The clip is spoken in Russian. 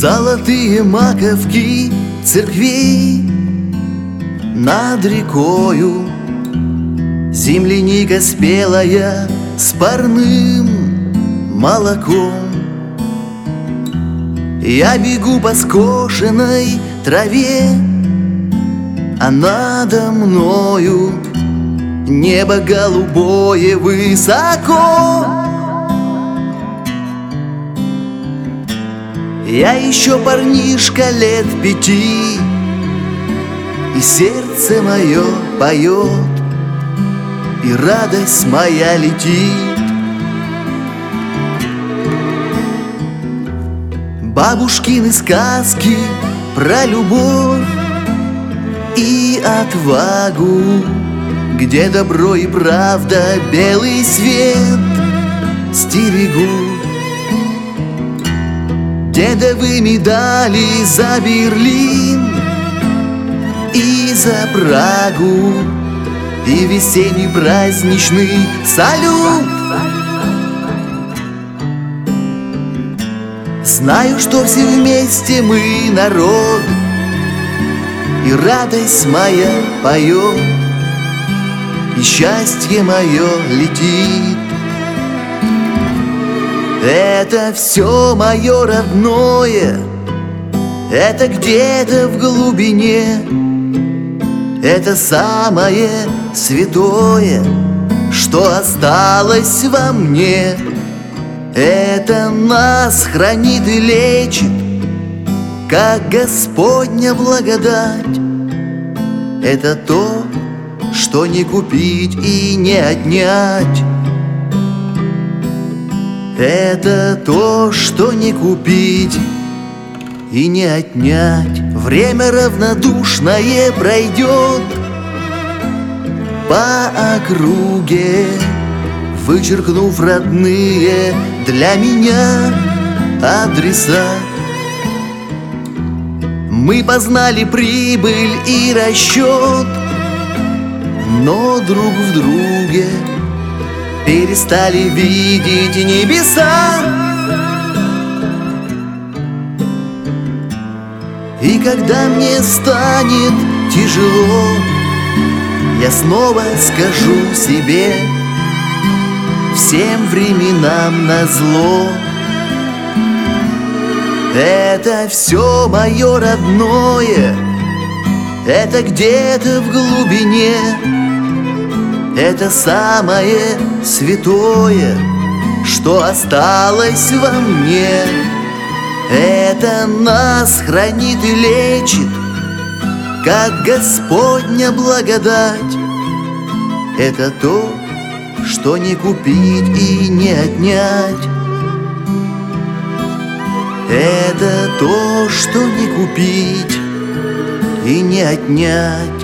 Золотые маковки церквей над рекою, земляника спелая с парным молоком. Я бегу по скошенной траве, а надо мною небо голубое высоко. Я еще парнишка лет 5, и сердце мое поет, и радость моя летит. Бабушкины сказки про любовь и отвагу, где добро и правда белый свет стерегут. Дедовы медали за Берлин и за Прагу, и весенний праздничный салют. Знаю, что все вместе мы народ, и радость моя поет, и счастье мое летит. Это все мое родное, это где-то в глубине, это самое святое, что осталось во мне. Это нас хранит и лечит, как Господня благодать. Это то, что не купить и не отнять. Это то, что не купить и не отнять. Время равнодушное пройдет по округе, вычеркнув родные для меня адреса. Мы познали прибыль и расчет, но друг в друге перестали видеть небеса. И когда мне станет тяжело, я снова скажу себе: всем временам назло. Это все мое родное, это где-то в глубине, это самое святое, что осталось во мне. Это нас хранит и лечит, как Господня благодать. Это то, что не купить и не отнять. Это то, что не купить и не отнять.